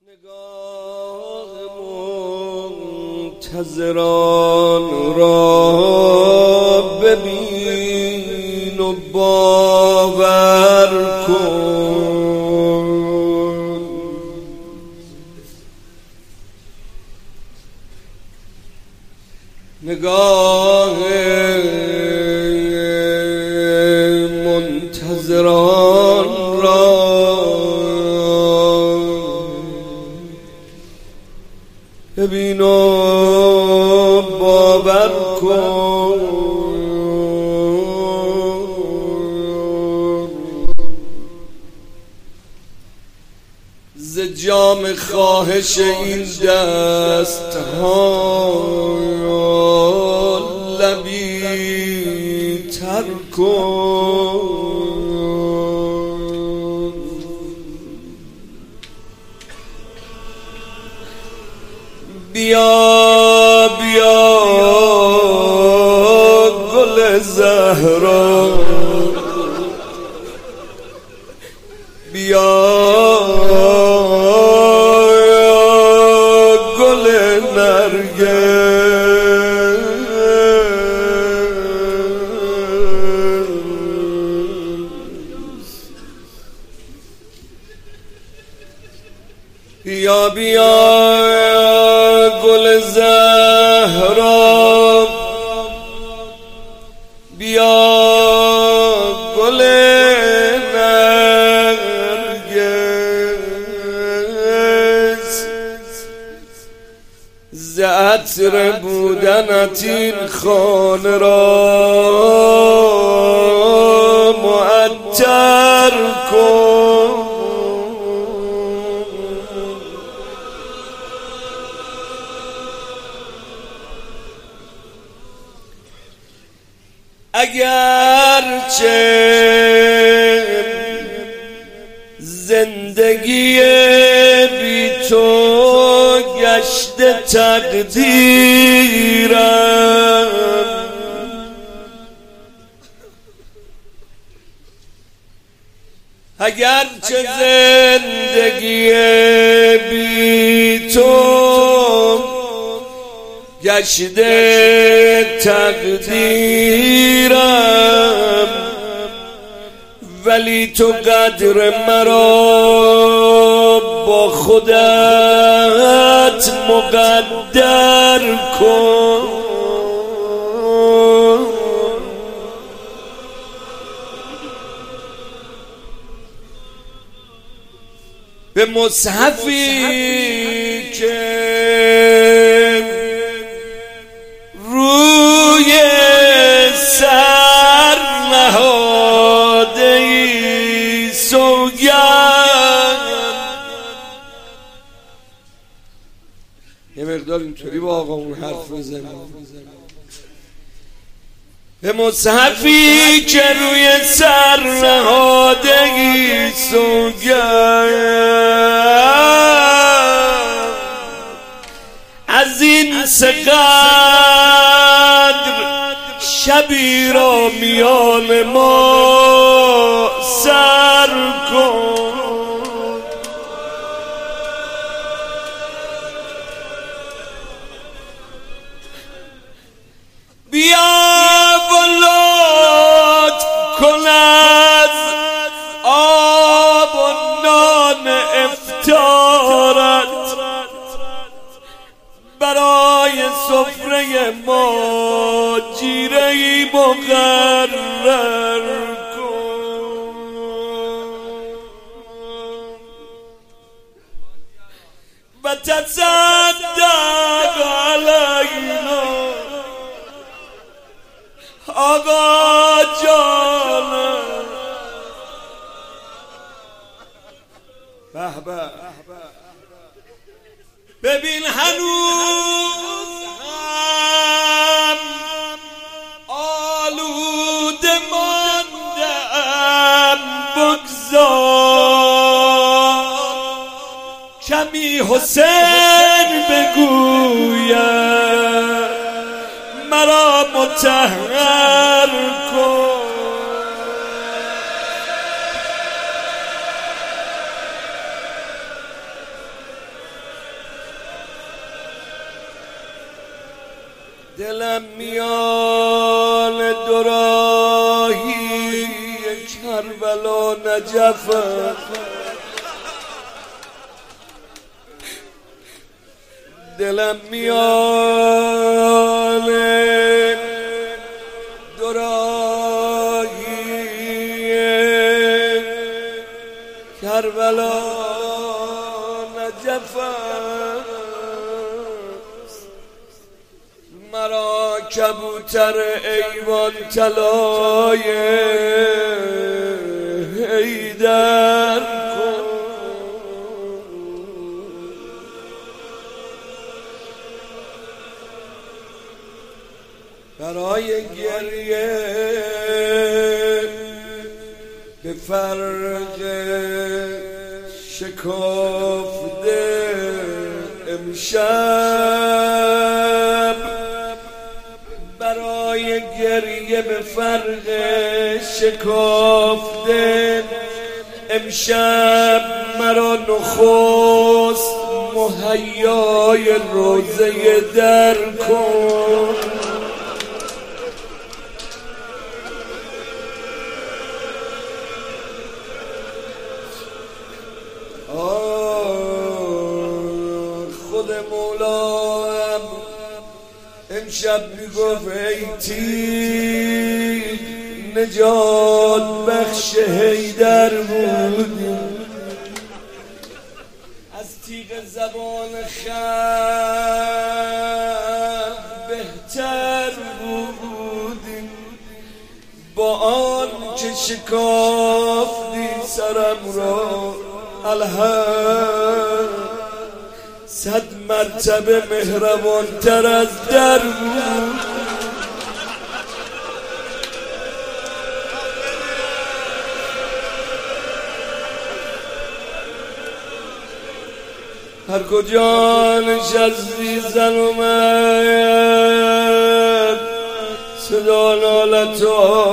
نگاه منتظران را ببین و باور کن. نگاه منتظران را ببین و باور کن. ز جام خواهش این دست ها لبی تر کن. بیا بیا گل زهرا، بیا گل نرگس، بیا بیا گل زهرا، بیا گل نرگس. ز عطر بودنت این خانه را معطر کن. اگرچه زندگی بی تو گشته تقدیرم، اگرچه زندگی بی تو گشته تقدیرم، ولی تو قدر مرا با خودت مقدر کن. به مصحفی که روی سر نهاده ای سوگند، یه مقدار اینطوری با آقامون حرف بزنیم. به مصحفی که روی سر نهاده ای سوگند، از این سقدر شبی را میان ما سر کن. بیا ولاد کن از آب و نان افطارت، برای سفره ما جیره‌ای مقرر کن. و تصدق علینا آقا جانم. به به ببین هنوز هم آلوده ماندم، بگذار کمی حسین بگوید مرا مطهر کن. دلم میان دو راهی کربلا نجف، دلم میان دو راهی کربلا نجف، مرا کبوتر ایوان طلای حیدر کن. برای گریه به فرق شکافته امشب، برای گریه به فرق شکافته امشب، مرا نخست مهیای روزه در کن. خود مولاهم امشب میگفت ای تیر نجات بخش حیدر بودی، از تیغ زبان خلق بهتر بودی، با آن که شکافتی سرم را الحق 100 مرتبه مهربان تر از در بود. هر کجا نشستی زن اومد صدا نالت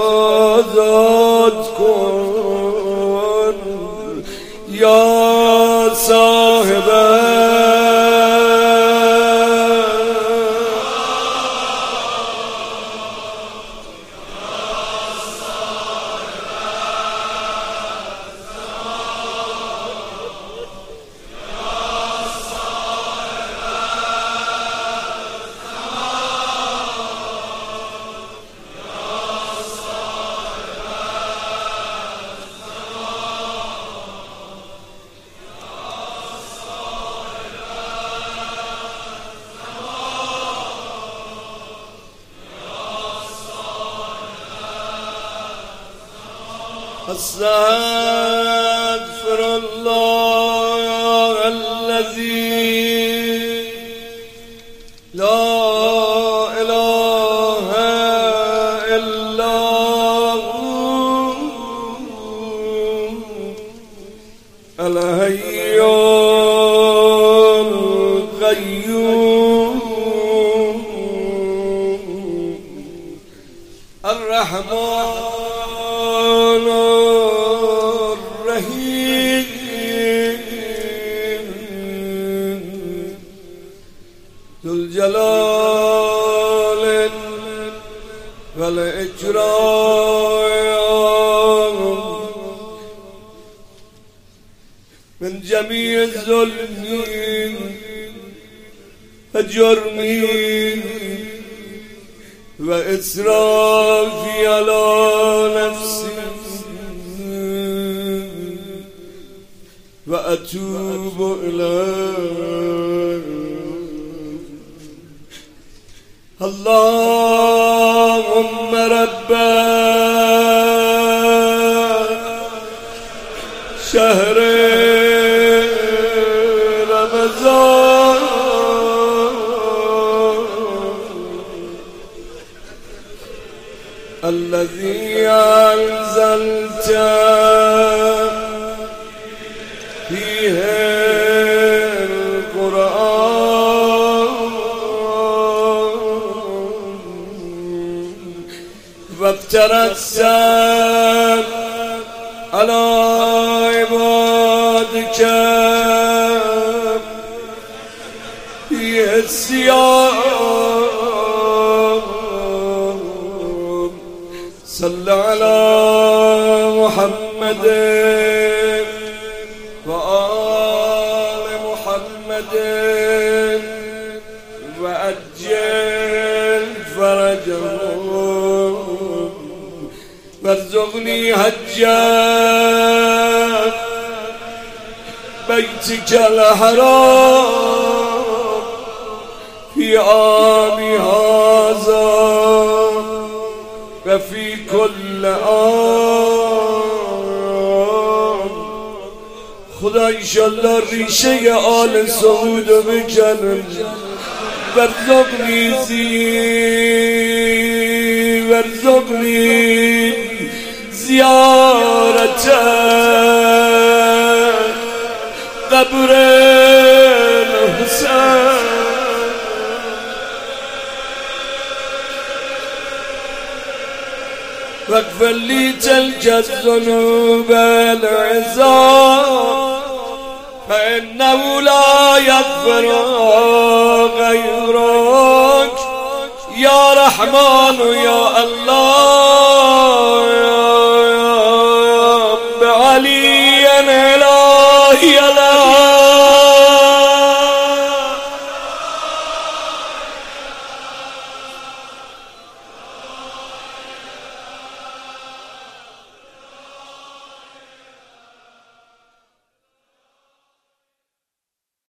آزاد کن یا صاحبه. استغفر الله الذي لا اله الا هو الحي القيوم الرحمن ذو الجلال والإكرام من جميع الظلم وجرم وإسرافي على نفسي وأتوب إليه. اللهم رب شهر رمضان الذي أنزلت فيه القرآن وافترضت على عبادك في الصيام صل على محمد وآل محمد وأجل فرجهم وارزقني حجا بيتك الحرام في عام هذا وفي كل آن. خدا انشالله ریشه آل سعود بکنم وارزقني وارزقني زيارة قبر الحسين واغفر لي تلك الذنوب العظام فإنه لا يغفر غيرك يا رحمن يا الله